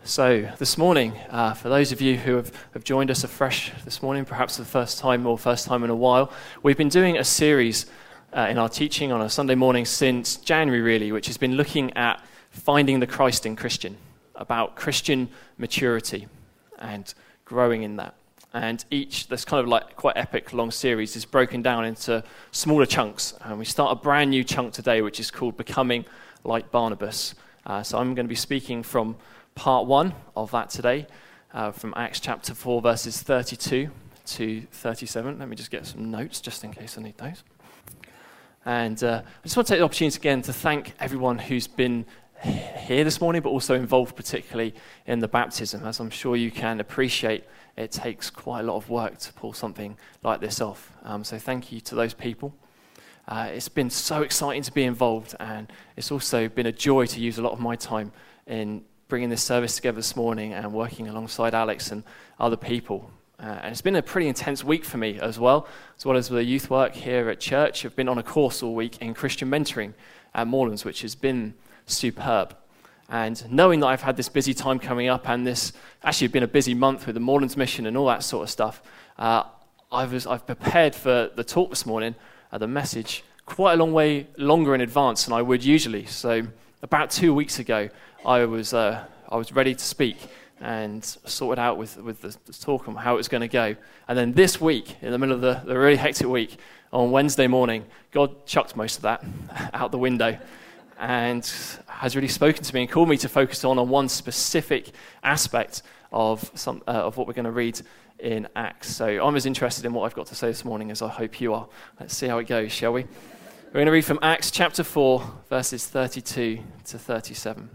So this morning, for those of you who have joined us afresh this morning, perhaps for the first time or first time in a while, we've been doing a series in our teaching on a Sunday morning since January really, which has been looking at finding the Christ in Christian, about Christian maturity and growing in that. And this kind of like quite epic long series is broken down into smaller chunks. And we start a brand new chunk today, which is called Becoming Like Barnabas. So I'm going to be speaking from part 1 of that today, from Acts chapter 4, verses 32 to 37. Let me just get some notes, just in case I need those. And I just want to take the opportunity again to thank everyone who's been here this morning, but also involved particularly in the baptism. As I'm sure you can appreciate, it takes quite a lot of work to pull something like this off. So thank you to those people. It's been so exciting to be involved, and it's also been a joy to use a lot of my time in bringing this service together this morning and working alongside Alex and other people. And it's been a pretty intense week for me as well as the youth work here at church. I've been on a course all week in Christian mentoring at Morelands, which has been superb. And knowing that I've had this busy time coming up, and this actually been a busy month with the Morelands mission and all that sort of stuff, I've prepared for the talk this morning, the message, quite a long way longer in advance than I would usually. So about 2 weeks ago, I was ready to speak and sorted out with the talk on how it was going to go. And then this week, in the middle of the really hectic week, on Wednesday morning, God chucked most of that out the window and has really spoken to me and called me to focus on one specific aspect of what we're going to read in Acts. So I'm as interested in what I've got to say this morning as I hope you are. Let's see how it goes, shall we? We're going to read from Acts chapter 4, verses 32 to 37.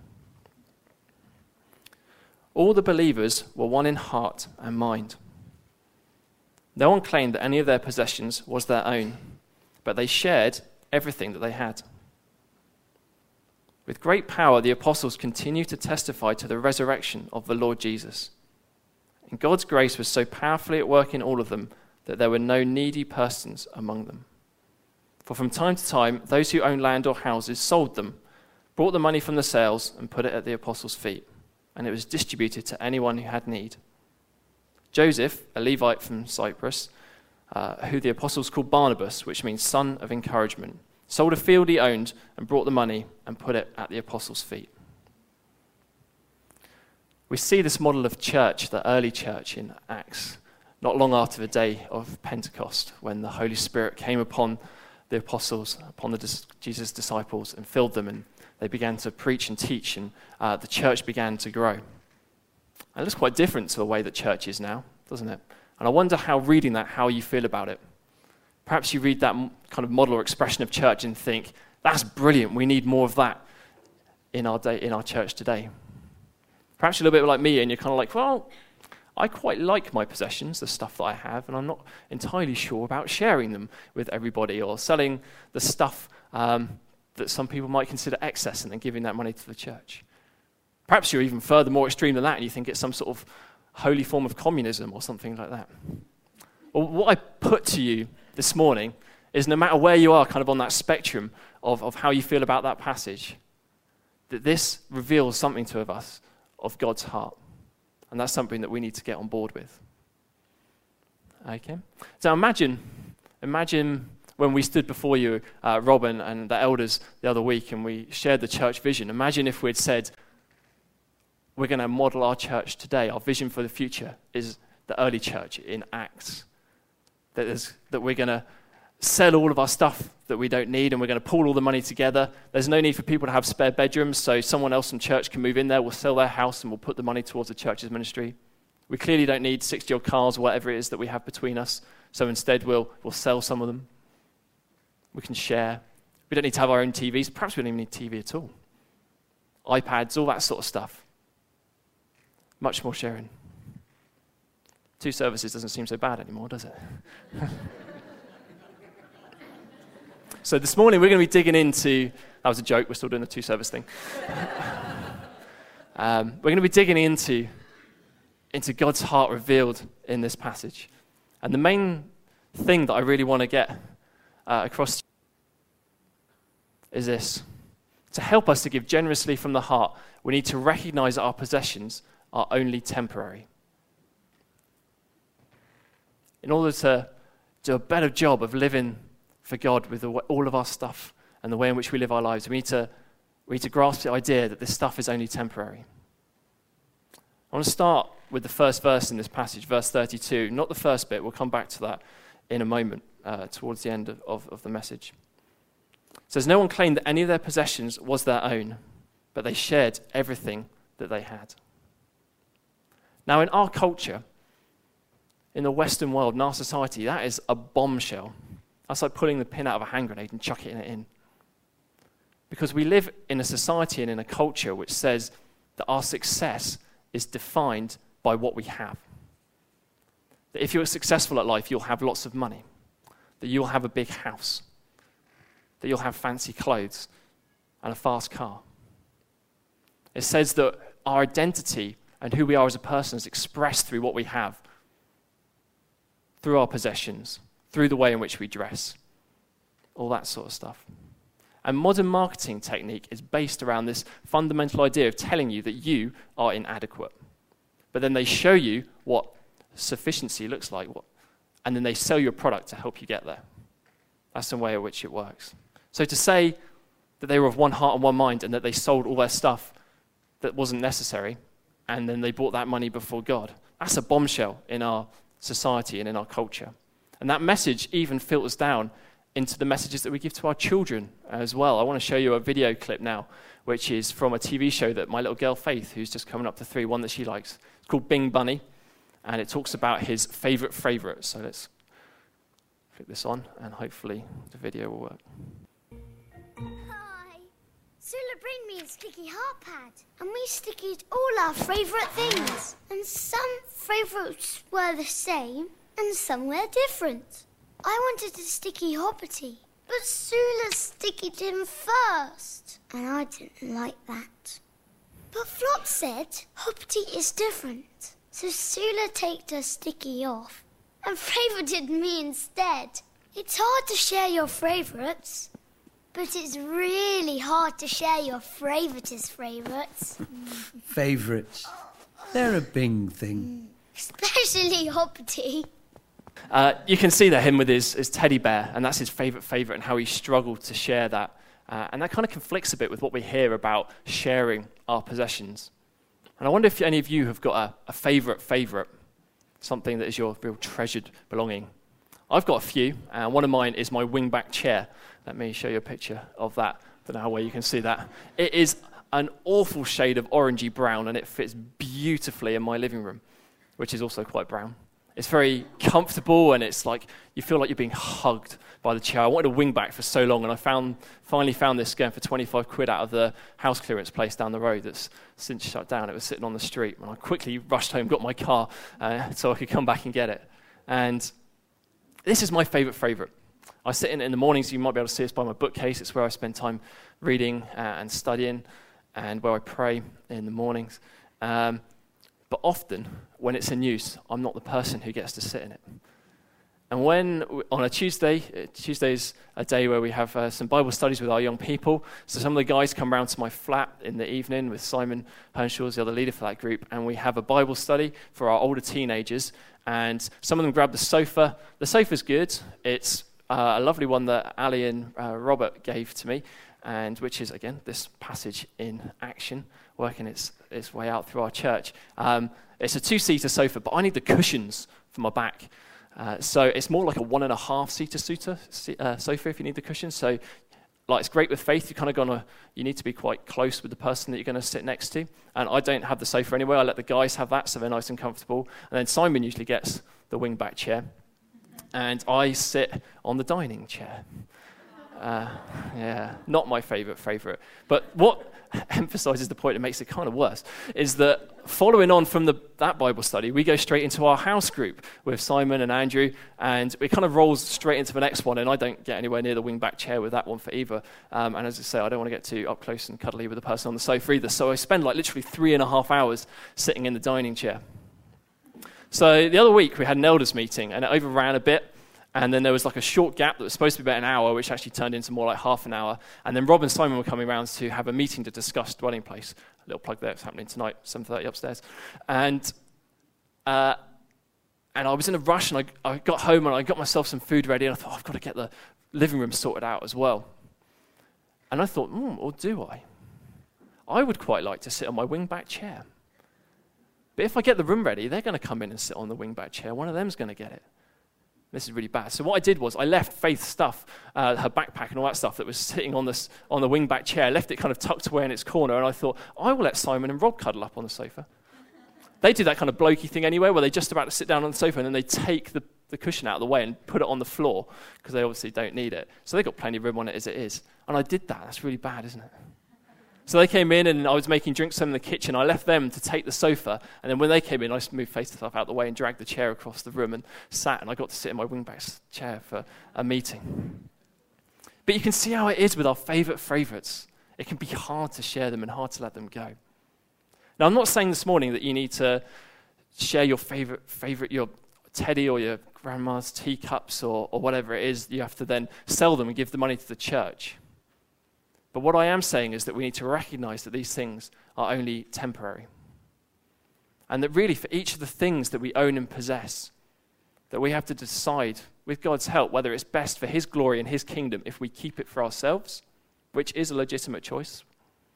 All the believers were one in heart and mind. No one claimed that any of their possessions was their own, but they shared everything that they had. With great power, the apostles continued to testify to the resurrection of the Lord Jesus. And God's grace was so powerfully at work in all of them that there were no needy persons among them. For from time to time, those who owned land or houses sold them, brought the money from the sales, and put it at the apostles' feet, and it was distributed to anyone who had need. Joseph, a Levite from Cyprus, who the apostles called Barnabas, which means son of encouragement, sold a field he owned and brought the money and put it at the apostles' feet. We see this model of church, the early church in Acts, not long after the day of Pentecost, when the Holy Spirit came upon the apostles, upon Jesus' disciples, and filled them, and they began to preach and teach, and the church began to grow. And it looks quite different to the way that church is now, doesn't it? And I wonder how you feel about it. Perhaps you read that kind of model or expression of church and think, that's brilliant, we need more of that in our church today. Perhaps you're a little bit like me and you're kind of like, well, I quite like my possessions, the stuff that I have, and I'm not entirely sure about sharing them with everybody or selling the stuff that some people might consider excess and then giving that money to the church. Perhaps you're even further more extreme than that and you think it's some sort of holy form of communism or something like that. Well, what I put to you this morning is no matter where you are kind of on that spectrum of how you feel about that passage, that this reveals something to us of God's heart. And that's something that we need to get on board with. Okay? So imagine when we stood before you, Robin and the elders the other week, and we shared the church vision. Imagine if we'd said, we're going to model our church today. Our vision for the future is the early church in Acts. That we're going to sell all of our stuff that we don't need, and we're going to pool all the money together. There's no need for people to have spare bedrooms, so someone else from church can move in there. We'll sell their house, and we'll put the money towards the church's ministry. We clearly don't need 60-odd cars or whatever it is that we have between us, so instead we'll sell some of them. We can share. We don't need to have our own TVs. Perhaps we don't even need TV at all. iPads, all that sort of stuff. Much more sharing. 2 services doesn't seem so bad anymore, does it? So this morning we're going to be digging into, that was a joke, we're still doing the 2-service thing. We're going to be digging into God's heart revealed in this passage. And the main thing that I really want to get across is this. To help us to give generously from the heart, we need to recognize that our possessions are only temporary. In order to do a better job of living for God with all of our stuff and the way in which we live our lives, we need to grasp the idea that this stuff is only temporary. I want to start with the first verse in this passage, verse 32. Not the first bit, we'll come back to that in a moment, towards the end of the message. It says, no one claimed that any of their possessions was their own, but they shared everything that they had. Now, in our culture, in the Western world, in our society, that is a bombshell. That's like pulling the pin out of a hand grenade and chucking it in. Because we live in a society and in a culture which says that our success is defined by what we have. That if you're successful at life, you'll have lots of money. That you'll have a big house. That you'll have fancy clothes and a fast car. It says that our identity and who we are as a person is expressed through what we have, through our possessions, through the way in which we dress, all that sort of stuff. And modern marketing technique is based around this fundamental idea of telling you that you are inadequate. But then they show you what sufficiency looks like, and then they sell you a product to help you get there. That's the way in which it works. So to say that they were of one heart and one mind and that they sold all their stuff that wasn't necessary, and then they brought that money before God, that's a bombshell in our society and in our culture. And that message even filters down into the messages that we give to our children as well. I want to show you a video clip now, which is from a TV show that my little girl Faith, who's just coming up to 3, one that she likes. It's called Bing Bunny, and it talks about his favorite. So let's click this on, and hopefully the video will work. Hi. Sula bring me a sticky heart pad, and we stickied all our favourite things. And some favourites were the same, and some were different. I wanted a sticky Hoppity, but Sula stickied him first, and I didn't like that. But Flop said Hoppity is different, so Sula taked her sticky off and favourited me instead. It's hard to share your favourites, but it's really hard to share your favourites' favourites. Favourites. They're a Bing thing. Especially Hoppity. You can see that him with his teddy bear, and that's his favourite, and how he struggled to share that. And that kind of conflicts a bit with what we hear about sharing our possessions. And I wonder if any of you have got a favourite, something that is your real treasured belonging. I've got a few, and one of mine is my wingback chair. Let me show you a picture of that. I don't know how well you can see that. It is an awful shade of orangey brown, and it fits beautifully in my living room, which is also quite brown. It's very comfortable, and it's like you feel like you're being hugged by the chair. I wanted a wingback for so long, and I finally found this going for 25 quid out of the house clearance place down the road that's since shut down. It was sitting on the street, and I quickly rushed home, got my car, so I could come back and get it. And this is my favourite. I sit in it in the mornings. You might be able to see this by my bookcase. It's where I spend time reading and studying, and where I pray in the mornings. But often, when it's in use, I'm not the person who gets to sit in it. And when, on a Tuesday's a day where we have some Bible studies with our young people, so some of the guys come round to my flat in the evening with Simon Hernshaw, the other leader for that group, and we have a Bible study for our older teenagers, and some of them grab the sofa. The sofa's good. It's a lovely one that Ali and Robert gave to me, and which is, again, this passage in action, working its way out through our church. It's a 2-seater sofa, but I need the cushions for my back. So it's more like a 1.5-seater sofa if you need the cushions. So like it's great with Faith. You need to be quite close with the person that you're going to sit next to. And I don't have the sofa anyway. I let the guys have that, so they're nice and comfortable. And then Simon usually gets the wingback chair. And I sit on the dining chair. Not my favourite. But what emphasises the point, it makes it kind of worse, is that following on from that Bible study, we go straight into our house group with Simon and Andrew, and it kind of rolls straight into the next one, and I don't get anywhere near the wingback chair with that one for either. And as I say, I don't want to get too up close and cuddly with the person on the sofa either, so I spend like literally 3.5 hours sitting in the dining chair. So the other week we had an elders meeting, and it overran a bit, And then there was like a short gap that was supposed to be about an hour, which actually turned into more like half an hour. And then Rob and Simon were coming around to have a meeting to discuss Dwelling Place. A little plug there, it's happening tonight, 7:30 upstairs. And I was in a rush, and I got home and I got myself some food ready, and I thought, I've got to get the living room sorted out as well. And I thought, or do I? I would quite like to sit on my wing-back chair. But if I get the room ready, they're going to come in and sit on the wing-back chair. One of them's going to get it. This is really bad. So what I did was I left Faith's stuff, her backpack and all that stuff that was sitting on the wing-back chair, left it kind of tucked away in its corner, and I thought, I will let Simon and Rob cuddle up on the sofa. They do that kind of blokey thing anyway, where they're just about to sit down on the sofa, and then they take the cushion out of the way and put it on the floor, because they obviously don't need it. So they've got plenty of room on it as it is. And I did that. That's really bad, isn't it? So they came in, and I was making drinks in the kitchen. I left them to take the sofa, and then when they came in, I just moved Faith's stuff out of the way and dragged the chair across the room and sat, and I got to sit in my wingback chair for a meeting. But you can see how it is with our favourites. It can be hard to share them and hard to let them go. Now, I'm not saying this morning that you need to share your favourite, your teddy or your grandma's teacups or whatever it is. You have to then sell them and give the money to the church. But what I am saying is that we need to recognize that these things are only temporary. And that really for each of the things that we own and possess, that we have to decide with God's help whether it's best for his glory and his kingdom if we keep it for ourselves, which is a legitimate choice,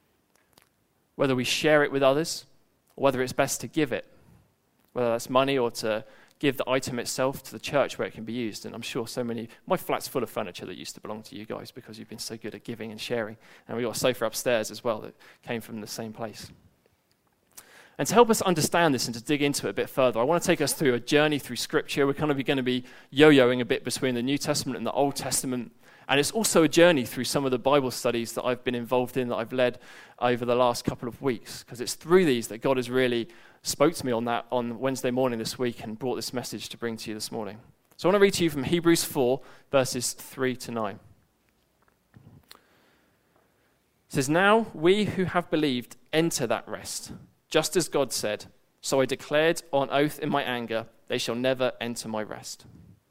whether we share it with others, or whether it's best to give it, whether that's money or to give the item itself to the church where it can be used. And I'm sure my flat's full of furniture that used to belong to you guys because you've been so good at giving and sharing. And we've got a sofa upstairs as well that came from the same place. And to help us understand this and to dig into it a bit further, I want to take us through a journey through Scripture. We're kind of going to be yo-yoing a bit between the New Testament and the Old Testament. And it's also a journey through some of the Bible studies that I've been involved in, that I've led over the last couple of weeks. Because it's through these that God has really spoke to me on Wednesday morning this week and brought this message to bring to you this morning. So I want to read to you from Hebrews 4, verses 3 to 9. It says, "Now we who have believed enter that rest, just as God said, so I declared on oath in my anger, they shall never enter my rest.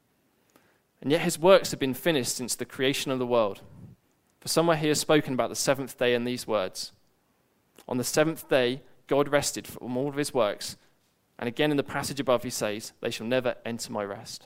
And yet his works have been finished since the creation of the world. For somewhere he has spoken about the seventh day in these words, on the seventh day God rested from all of his works, and again in the passage above he says, they shall never enter my rest.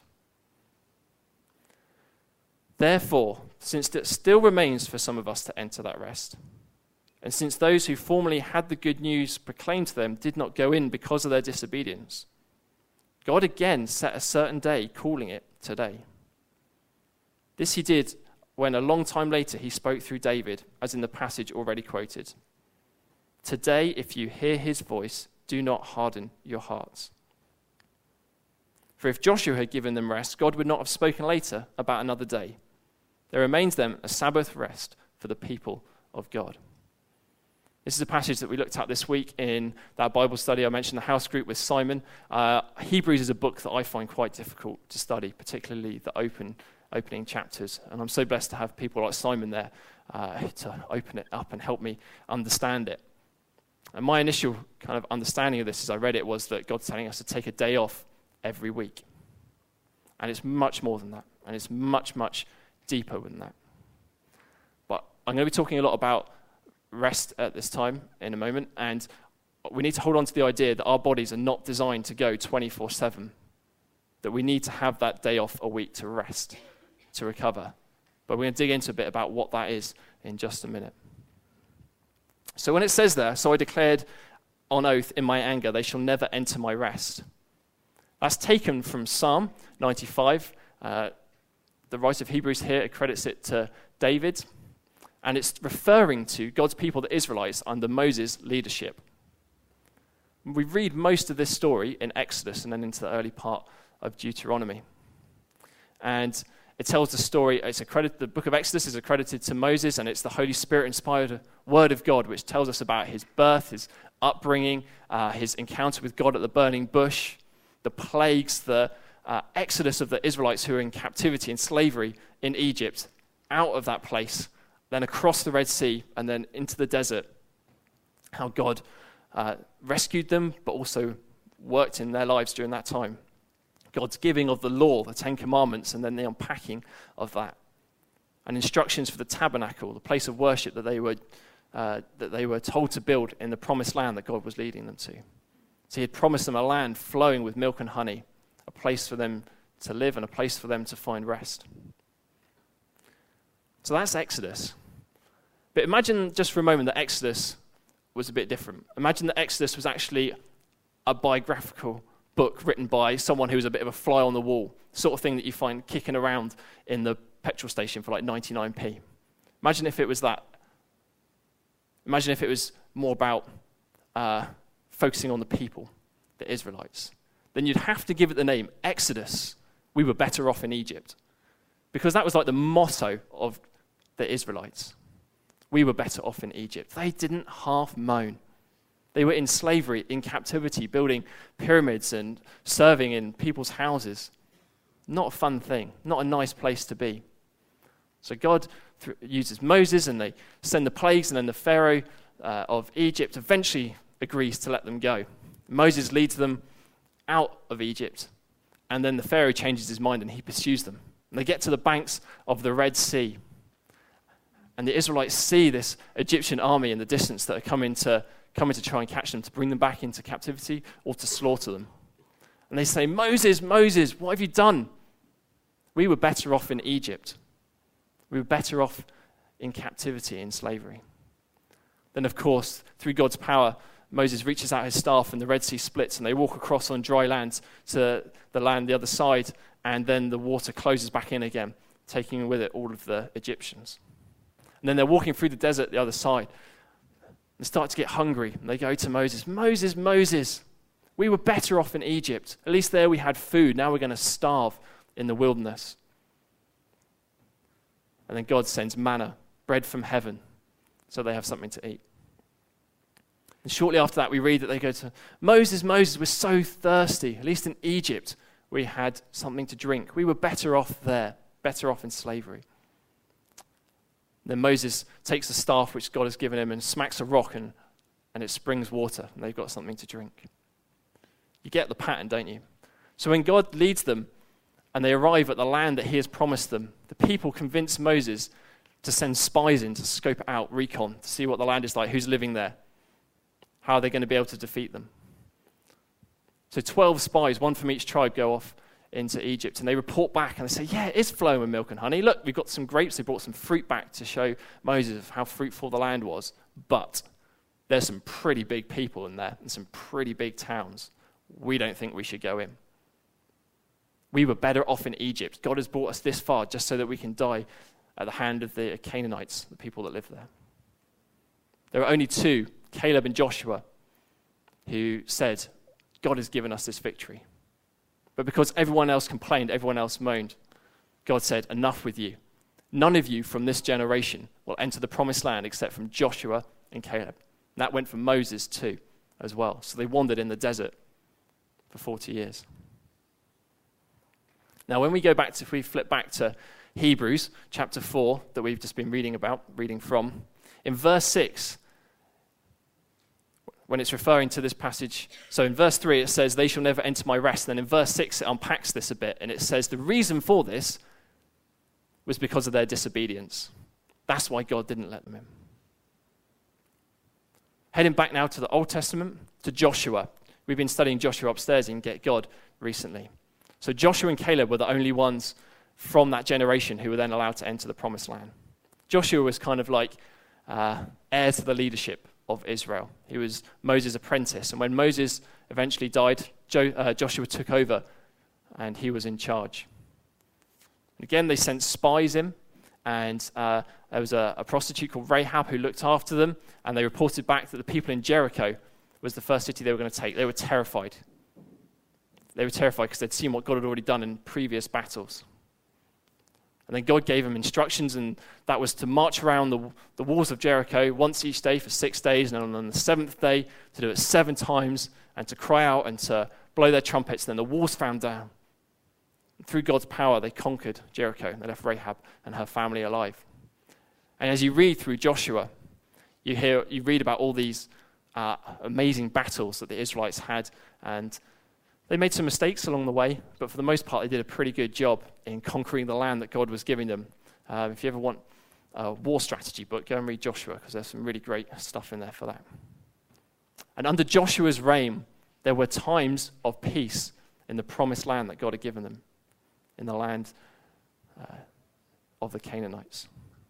Therefore, since it still remains for some of us to enter that rest, and since those who formerly had the good news proclaimed to them did not go in because of their disobedience, God again set a certain day, calling it today. This he did when a long time later he spoke through David, as in the passage already quoted. Today, if you hear his voice, do not harden your hearts. For if Joshua had given them rest, God would not have spoken later about another day. There remains then a Sabbath rest for the people of God." This is a passage that we looked at this week in that Bible study. I mentioned the house group with Simon. Hebrews is a book that I find quite difficult to study, particularly the opening chapters. And I'm so blessed to have people like Simon there to open it up and help me understand it. And my initial kind of understanding of this as I read it was that God's telling us to take a day off every week. And it's much more than that. And it's much, much deeper than that. But I'm going to be talking a lot about rest at this time in a moment. And we need to hold on to the idea that our bodies are not designed to go 24/7. That we need to have that day off a week to rest, to recover. But we're going to dig into a bit about what that is in just a minute. So when it says there, so I declared on oath in my anger, they shall never enter my rest. That's taken from Psalm 95. The writer of Hebrews here accredits it to David. And it's referring to God's people, the Israelites, under Moses' leadership. We read most of this story in Exodus and then into the early part of Deuteronomy. And it tells the story, the book of Exodus is accredited to Moses, and it's the Holy Spirit-inspired word of God, which tells us about his birth, his upbringing, his encounter with God at the burning bush, the plagues, the exodus of the Israelites who are in captivity and slavery in Egypt, out of that place, then across the Red Sea, and then into the desert, how God rescued them, but also worked in their lives during that time. God's giving of the law, the Ten Commandments, and then the unpacking of that. And instructions for the tabernacle, the place of worship that they were told to build in the promised land that God was leading them to. So he had promised them a land flowing with milk and honey, a place for them to live and a place for them to find rest. So that's Exodus. But imagine just for a moment that Exodus was a bit different. Imagine that Exodus was actually a biographical book written by someone who was a bit of a fly on the wall, sort of thing that you find kicking around in the petrol station for like 99p. Imagine if it was that. Imagine if it was more about focusing on the people, the Israelites. Then you'd have to give it the name Exodus. We were better off in Egypt. Because that was like the motto of the Israelites. We were better off in Egypt. They didn't half moan. They were in slavery, in captivity, building pyramids and serving in people's houses. Not a fun thing, not a nice place to be. So God uses Moses, and they send the plagues, and then the Pharaoh of Egypt eventually agrees to let them go. Moses leads them out of Egypt, and then the Pharaoh changes his mind and he pursues them. And they get to the banks of the Red Sea, and the Israelites see this Egyptian army in the distance that are coming to try and catch them, to bring them back into captivity or to slaughter them. And they say, Moses, Moses, what have you done? We were better off in Egypt. We were better off in captivity, in slavery. Then, of course, through God's power, Moses reaches out his staff and the Red Sea splits and they walk across on dry land to the land the other side, and then the water closes back in again, taking with it all of the Egyptians. And then they're walking through the desert the other side. They start to get hungry. And they go to Moses, Moses, Moses, we were better off in Egypt. At least there we had food. Now we're going to starve in the wilderness. And then God sends manna, bread from heaven, so they have something to eat. And shortly after that, we read that they go to Moses, Moses, we're so thirsty. At least in Egypt, we had something to drink. We were better off there, better off in slavery. Then Moses takes the staff which God has given him and smacks a rock, and it springs water, and they've got something to drink. You get the pattern, don't you? So when God leads them and they arrive at the land that he has promised them, the people convince Moses to send spies in to scope it out, recon, to see what the land is like, who's living there, how are they going to be able to defeat them. So 12 spies, one from each tribe, go off into Egypt, and they report back and they say, yeah, it is flowing with milk and honey. Look, we've got some grapes. They brought some fruit back to show Moses how fruitful the land was. But there's some pretty big people in there and some pretty big towns. We don't think we should go in. We were better off in Egypt. God has brought us this far just so that we can die at the hand of the Canaanites, the people that live there. There are only two, Caleb and Joshua, who said, God has given us this victory. But because everyone else complained, everyone else moaned, God said, enough with you. None of you from this generation will enter the promised land except from Joshua and Caleb. And that went from Moses too, as well. So they wandered in the desert for 40 years. Now, when we go back to, if we flip back to Hebrews chapter 4 that we've just been reading from, in verse 6, when it's referring to this passage, so in verse 3 it says, they shall never enter my rest. And then in verse 6 it unpacks this a bit, and it says the reason for this was because of their disobedience. That's why God didn't let them in. Heading back now to the Old Testament, to Joshua. We've been studying Joshua upstairs in Get God recently. So Joshua and Caleb were the only ones from that generation who were then allowed to enter the promised land. Joshua was kind of like heir to the leadership of Israel. He was Moses' apprentice. And when Moses eventually died, Joshua took over and he was in charge. Again, they sent spies in, and there was a prostitute called Rahab who looked after them, and they reported back that the people in Jericho was the first city they were going to take. They were terrified. They were terrified because they'd seen what God had already done in previous battles. And then God gave them instructions, and that was to march around the walls of Jericho once each day for 6 days, and on the seventh day to do it 7 times, and to cry out and to blow their trumpets. And then the walls fell down. And through God's power, they conquered Jericho, and they left Rahab and her family alive. And as you read through Joshua, you read about all these amazing battles that the Israelites had, and They made some mistakes along the way, but for the most part, they did a pretty good job in conquering the land that God was giving them. If you ever want a war strategy book, go and read Joshua, because there's some really great stuff in there for that. And under Joshua's reign, there were times of peace in the promised land that God had given them, in the land of the Canaanites.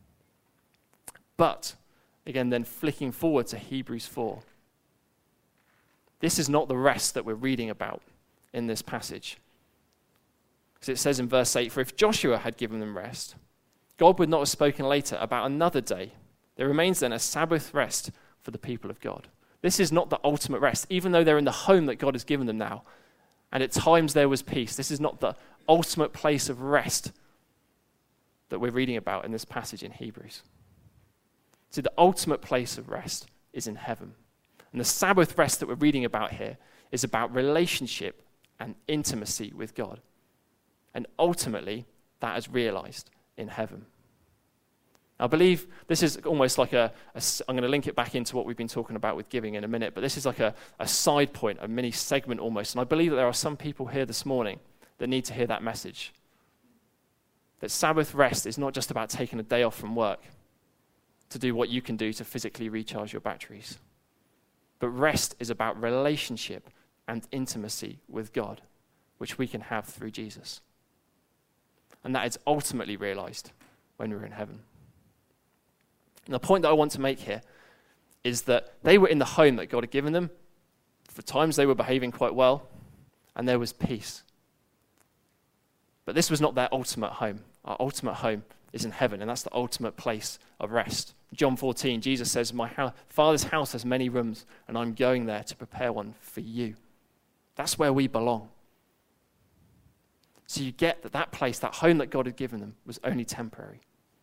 But, again, then flicking forward to Hebrews 4, this is not the rest that we're reading about in this passage. Because it says in verse 8, "For if Joshua had given them rest, God would not have spoken later about another day. There remains then a Sabbath rest for the people of God." This is not the ultimate rest, even though they're in the home that God has given them now. And at times there was peace. This is not the ultimate place of rest that we're reading about in this passage in Hebrews. See, the ultimate place of rest is in heaven. And the Sabbath rest that we're reading about here is about relationship and intimacy with God. And ultimately, that is realized in heaven. I believe this is almost like I'm going to link it back into what we've been talking about with giving in a minute, but this is like a side point, a mini segment almost. And I believe that there are some people here this morning that need to hear that message. That Sabbath rest is not just about taking a day off from work to do what you can do to physically recharge your batteries. But rest is about relationship and intimacy with God, which we can have through Jesus. And that is ultimately realized when we're in heaven. And the point that I want to make here is that they were in the home that God had given them. For times they were behaving quite well, and there was peace. But this was not their ultimate home. Our ultimate home is in heaven, and that's the ultimate place of rest. John 14, Jesus says, "My Father's house has many rooms, and I'm going there to prepare one for you." That's where we belong. So you get that place, that home that God had given them, was only temporary.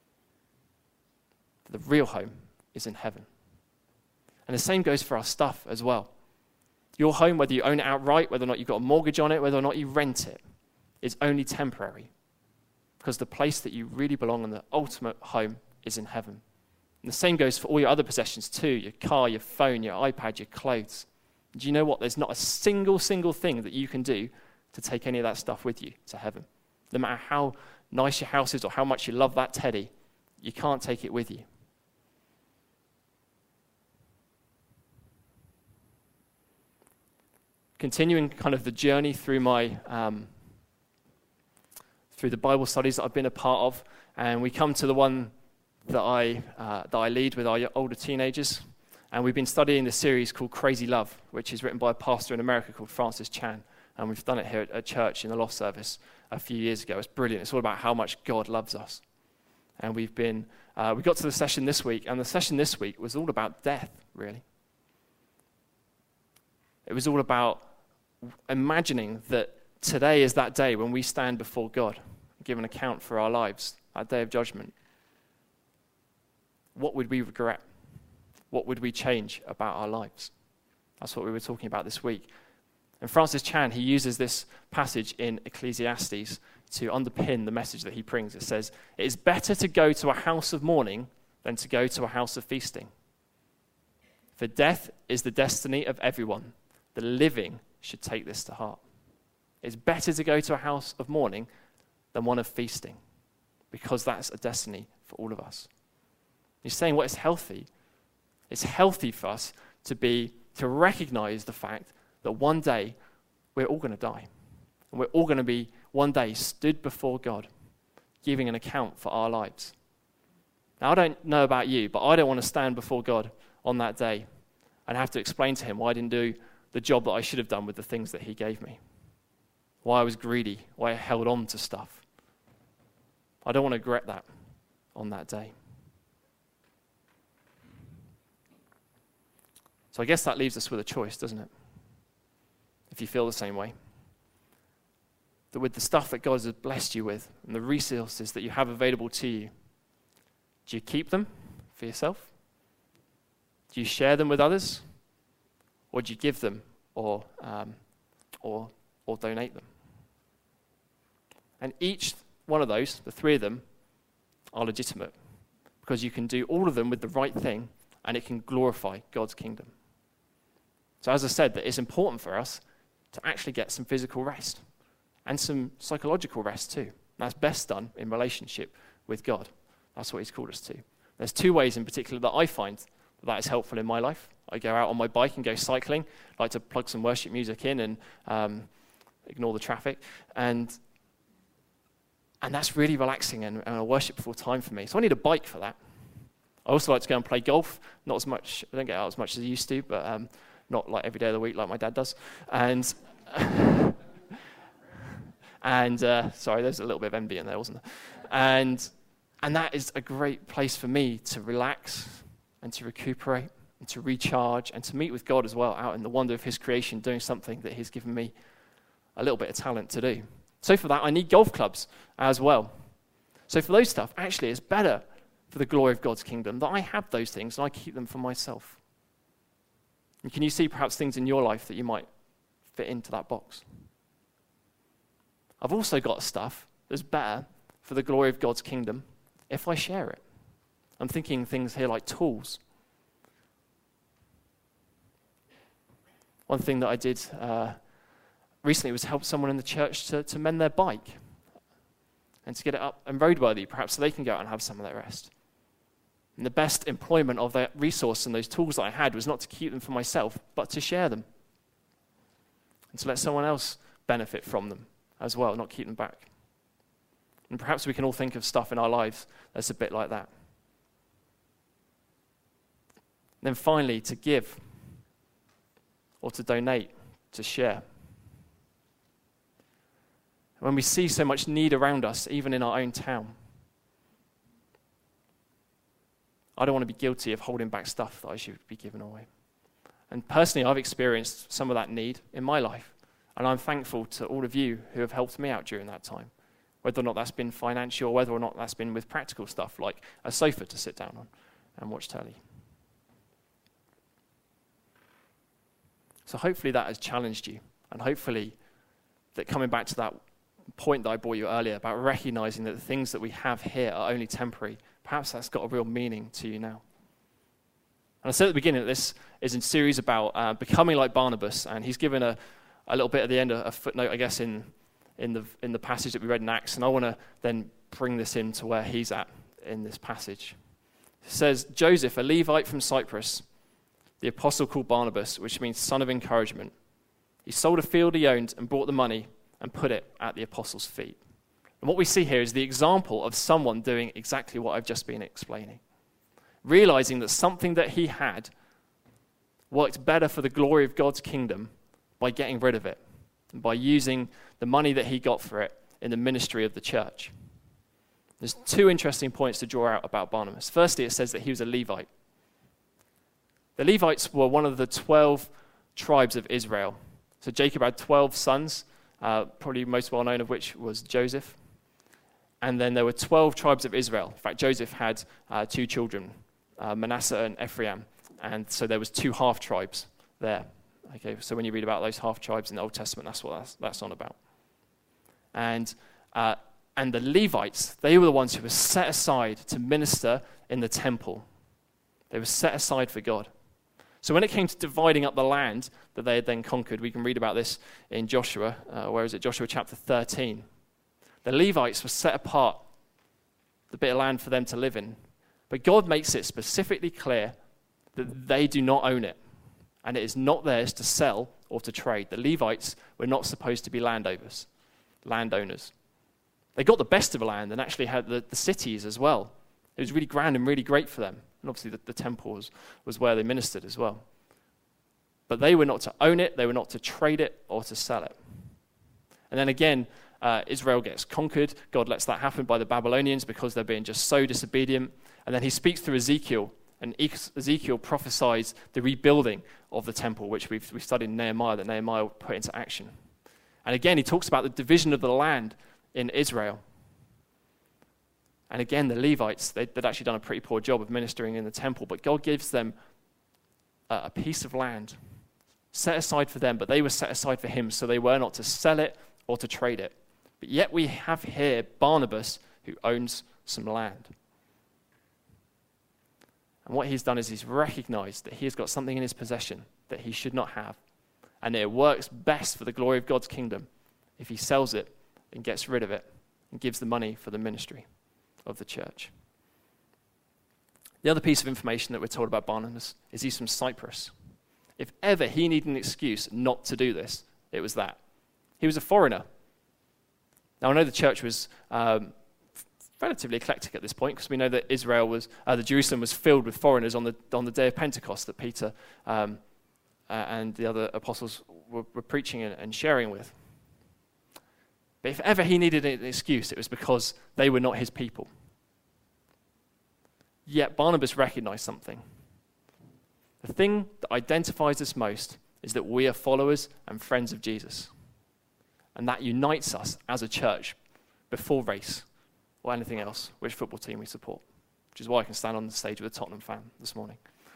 The real home is in heaven. And the same goes for our stuff as well. Your home, whether you own it outright, whether or not you've got a mortgage on it, whether or not you rent it, is only temporary. Because the place that you really belong in, the ultimate home, is in heaven. And the same goes for all your other possessions too, your car, your phone, your iPad, your clothes. Do you know what? There's not a single thing that you can do to take any of that stuff with you to heaven. No matter how nice your house is or how much you love that teddy, you can't take it with you. Continuing kind of the journey through through the Bible studies that I've been a part of, and we come to the one that I lead with our older teenagers, and we've been studying the series called Crazy Love, which is written by a pastor in America called Francis Chan, and we've done it here at church in the Loft service a few years ago. It's brilliant. It's all about how much God loves us, and we got to the session this week, and the session this week was all about death, really. It was all about imagining that today is that day when we stand before God and give an account for our lives, that day of judgment. What would we regret? What would we change about our lives? That's what we were talking about this week. And Francis Chan, he uses this passage in Ecclesiastes to underpin the message that he brings. It says, "It is better to go to a house of mourning than to go to a house of feasting. For death is the destiny of everyone. The living should take this to heart." It's better to go to a house of mourning than one of feasting, because that's a destiny for all of us. He's saying what is healthy. It's healthy for us to recognize the fact that one day we're all going to die. And we're all going to be one day stood before God, giving an account for our lives. Now, I don't know about you, but I don't want to stand before God on that day and have to explain to him why I didn't do the job that I should have done with the things that he gave me. Why I was greedy, why I held on to stuff. I don't want to regret that on that day. So I guess that leaves us with a choice, doesn't it? If you feel the same way. That with the stuff that God has blessed you with and the resources that you have available to you, do you keep them for yourself? Do you share them with others? Or do you give them or donate them? And each one of those, the three of them, are legitimate, because you can do all of them with the right thing and it can glorify God's kingdom. So as I said, that it's important for us to actually get some physical rest and some psychological rest too. And that's best done in relationship with God. That's what he's called us to. There's two ways in particular that I find that is helpful in my life. I go out on my bike and go cycling. I like to plug some worship music in and ignore the traffic. And that's really relaxing and a worshipful time for me. So I need a bike for that. I also like to go and play golf. Not as much, I don't get out as much as I used to, but not like every day of the week like my dad does. And sorry, there's a little bit of envy in there, wasn't there? And that is a great place for me to relax and to recuperate and to recharge and to meet with God as well, out in the wonder of his creation, doing something that he's given me a little bit of talent to do. So for that, I need golf clubs as well. So for those stuff, actually, it's better for the glory of God's kingdom that I have those things and I keep them for myself. And can you see perhaps things in your life that you might fit into that box? I've also got stuff that's better for the glory of God's kingdom if I share it. I'm thinking things here like tools. One thing that I did recently was help someone in the church to mend their bike and to get it up and roadworthy, perhaps so they can go out and have some of their rest. And the best employment of that resource and those tools that I had was not to keep them for myself, but to share them and to let someone else benefit from them as well, not keep them back. And perhaps we can all think of stuff in our lives that's a bit like that. And then finally, to give or to donate, to share. When we see so much need around us, even in our own town, I don't want to be guilty of holding back stuff that I should be giving away. And personally, I've experienced some of that need in my life. And I'm thankful to all of you who have helped me out during that time, whether or not that's been financial or whether or not that's been with practical stuff like a sofa to sit down on and watch telly. So hopefully that has challenged you, and hopefully that coming back to that point that I brought you earlier about recognizing that the things that we have here are only temporary, perhaps that's got a real meaning to you now. And I said at the beginning that this is a series about becoming like Barnabas, and he's given a little bit at the end, a footnote, I guess, in the passage that we read in Acts, and I want to then bring this into where he's at in this passage. It says, Joseph, a Levite from Cyprus, the apostle called Barnabas, which means son of encouragement. He sold a field he owned and brought the money and put it at the apostles' feet. And what we see here is the example of someone doing exactly what I've just been explaining. Realizing that something that he had worked better for the glory of God's kingdom by getting rid of it, and by using the money that he got for it in the ministry of the church. There's two interesting points to draw out about Barnabas. Firstly, it says that he was a Levite. The Levites were one of the 12 tribes of Israel. So Jacob had 12 sons, probably most well known of which was Joseph. And then there were 12 tribes of Israel. In fact, Joseph had 2 children, Manasseh and Ephraim. And so there was 2 half-tribes there. Okay, so when you read about those half-tribes in the Old Testament, that's what that's on about. And the Levites, they were the ones who were set aside to minister in the temple. They were set aside for God. So when it came to dividing up the land that they had then conquered, we can read about this in Joshua, where is it? Joshua chapter 13. The Levites were set apart, the bit of land for them to live in. But God makes it specifically clear that they do not own it, and it is not theirs to sell or to trade. The Levites were not supposed to be landowners. They got the best of the land and actually had the cities as well. It was really grand and really great for them. And obviously the temple was where they ministered as well. But they were not to own it, they were not to trade it or to sell it. And then again, Israel gets conquered. God lets that happen by the Babylonians because they're being just so disobedient. And then he speaks through Ezekiel, and Ezekiel prophesies the rebuilding of the temple, which we've studied in Nehemiah, that Nehemiah put into action. And again, he talks about the division of the land in Israel. And again, the Levites, they'd actually done a pretty poor job of ministering in the temple, but God gives them a piece of land set aside for them, but they were set aside for him, so they were not to sell it or to trade it. But yet we have here Barnabas who owns some land. And what he's done is he's recognized that he has got something in his possession that he should not have, And it works best for the glory of God's kingdom if he sells it and gets rid of it and gives the money for the ministry of the church. The other piece of information that we're told about Barnabas is he's from Cyprus. If ever he needed an excuse not to do this, it was that. He was a foreigner. Now, I know the church was relatively eclectic at this point, because we know that that Jerusalem was filled with foreigners on the day of Pentecost that Peter and the other apostles were preaching and sharing with. But if ever he needed an excuse, it was because they were not his people. Yet Barnabas recognized something. The thing that identifies us most is that we are followers and friends of Jesus. And that unites us as a church before race or anything else, which football team we support. Which is why I can stand on the stage with a Tottenham fan this morning.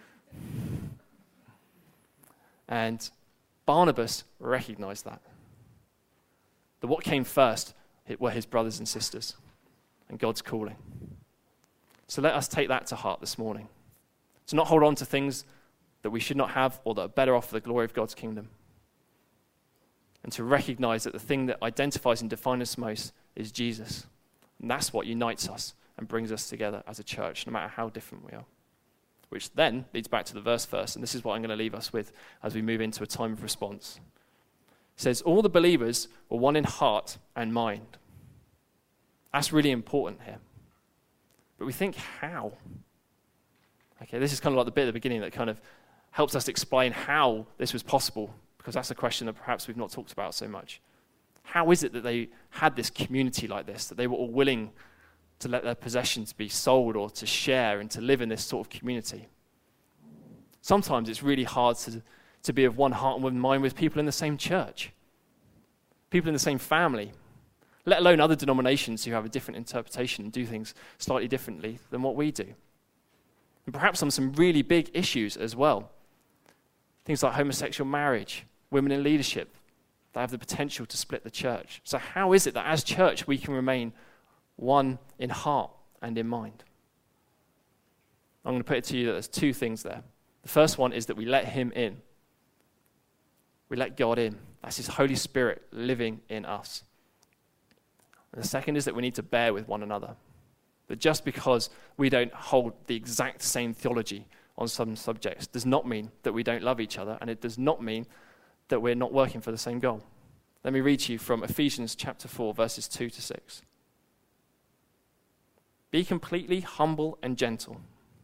And Barnabas recognized that what came first were his brothers and sisters and God's calling. So let us take that to heart this morning. To not hold on to things that we should not have or that are better off for the glory of God's kingdom. And to recognize that the thing that identifies and defines us most is Jesus. And that's what unites us and brings us together as a church, no matter how different we are. Which then leads back to the verse first, and this is what I'm going to leave us with as we move into a time of response. It says, all the believers were one in heart and mind. That's really important here. But we think, how? Okay, this is kind of like the bit at the beginning that kind of helps us explain how this was possible, because that's a question that perhaps we've not talked about so much. How is it that they had this community like this, that they were all willing to let their possessions be sold or to share and to live in this sort of community? Sometimes it's really hard to be of one heart and one mind with people in the same church, people in the same family, let alone other denominations who have a different interpretation and do things slightly differently than what we do. And perhaps on some really big issues as well. Things like homosexual marriage, women in leadership, that have the potential to split the church. So how is it that as church we can remain one in heart and in mind? I'm going to put it to you that there's two things there. The first one is that we let him in. We let God in. That's his Holy Spirit living in us. And the second is that we need to bear with one another. That just because we don't hold the exact same theology on some subjects does not mean that we don't love each other, and it does not mean that we're not working for the same goal. Let me read to you from Ephesians chapter 4, verses 2 to 6. Be completely humble and gentle.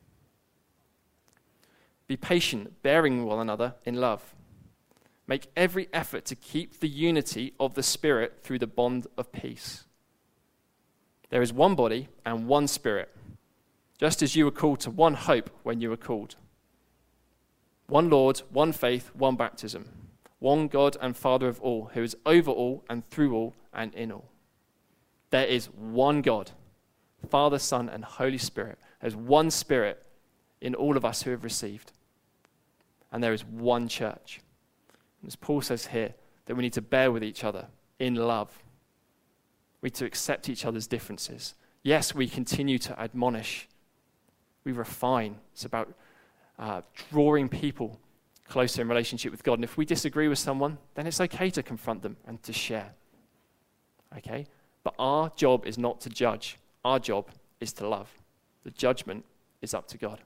Be patient, bearing one another in love. Make every effort to keep the unity of the Spirit through the bond of peace. There is one body and one Spirit, just as you were called to one hope when you were called. One Lord, one faith, one baptism. One God and Father of all, who is over all and through all and in all. There is one God, Father, Son, and Holy Spirit. There's one Spirit in all of us who have received. And there is one church. And as Paul says here, that we need to bear with each other in love. We need to accept each other's differences. Yes, we continue to admonish. We refine. It's about drawing people closer in relationship with God. And if we disagree with someone, then it's okay to confront them and to share. Okay? But our job is not to judge. Our job is to love. The judgment is up to God.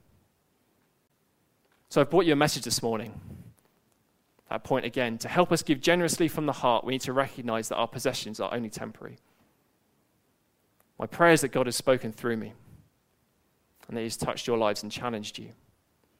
So I've brought you a message this morning. That point again, to help us give generously from the heart, we need to recognize that our possessions are only temporary. My prayer is that God has spoken through me and that he's touched your lives and challenged you.